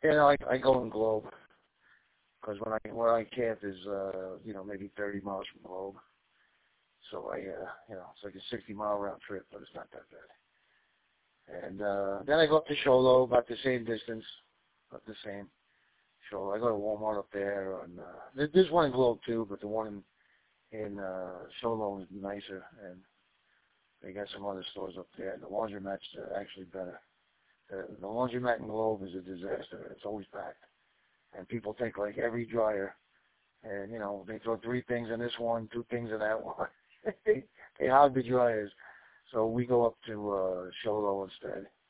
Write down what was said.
You know, I go in Globe because where I camp is maybe 30 miles from Globe. So it's like a 60-mile round trip, but it's not that bad. And then I go up to Show Low, about the same distance, about the same. So I go to Walmart up there, and there's one in Globe too, but the one in Show Low is nicer, and they got some other stores up there. The laundromat's actually better. The laundromat in Globe is a disaster. It's always packed, and people take like every dryer, and they throw 3 things in this one, 2 things in that one. They hog the dryers. So we go up to Show Low instead.